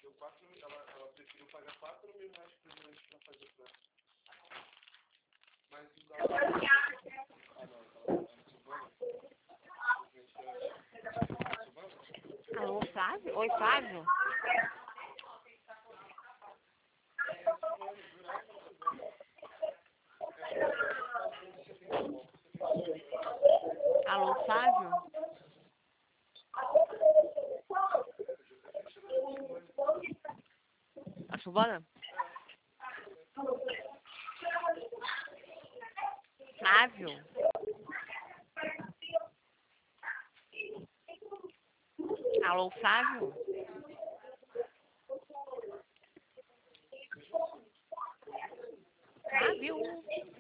Ela preferiu pagar R$ 4.000 por mês pra fazer pra ela. Mas isso dá... Alô, Flávio? Oi, Flávio? Alô, Flávio? A Silvana? Flávio? Alô, Flávio? Flávio?